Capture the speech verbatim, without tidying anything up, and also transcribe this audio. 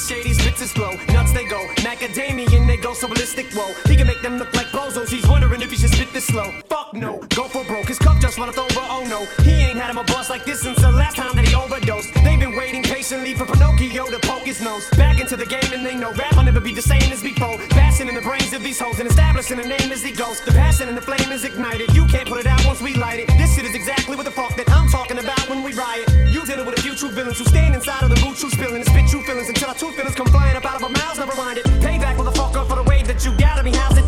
shady spits his flow. Nuts they go, macadamian they go so ballistic. Whoa, he can make them look like bozos. He's wondering if he should spit this slow. Fuck no, go for broke. His cup just runneth over. Oh no, he ain't had him a boss like this since the last time that he overdosed. They've been waiting patiently for Pinocchio to poke his nose back into the game, and they know rap will never be the same as before. Bashing in the brains of these hoes and establishing a name as he goes. The passion and the flame is ignited. You can't put it out once we light it. This shit is exactly what the fuck that I'm talking about when we riot. You dealing with a few true villains who stand inside of the boot you spilling and spit true feelings until our two feelings come flying up out of our mouths. Never mind it. Payback, motherfucker, for the way that you doubted me. How's it